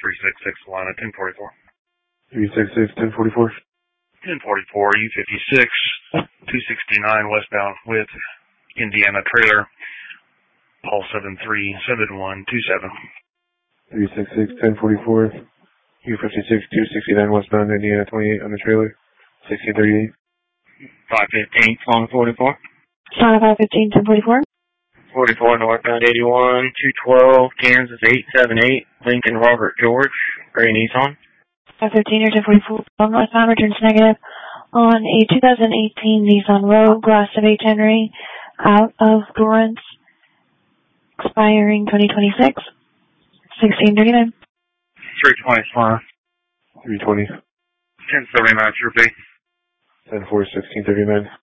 366 Atlanta, 1044. 366, 1044. 1044, U56, 269 westbound with Indiana trailer, Paul 737127. 366, 1044. U56, 269 westbound Indiana 28 on the trailer. 1638. 515, Long 44. China 515, 1044. 44 northbound 81, 212, Kansas 878, Lincoln Robert George, Gray Nissan. 515 or 1044, northbound returns negative on a 2018 Nissan Rogue, glass of H. Henry, out of Durance, expiring 2026, 1639. 320 Smyrna. 320. 1079 Troopy. 10-4, 1639.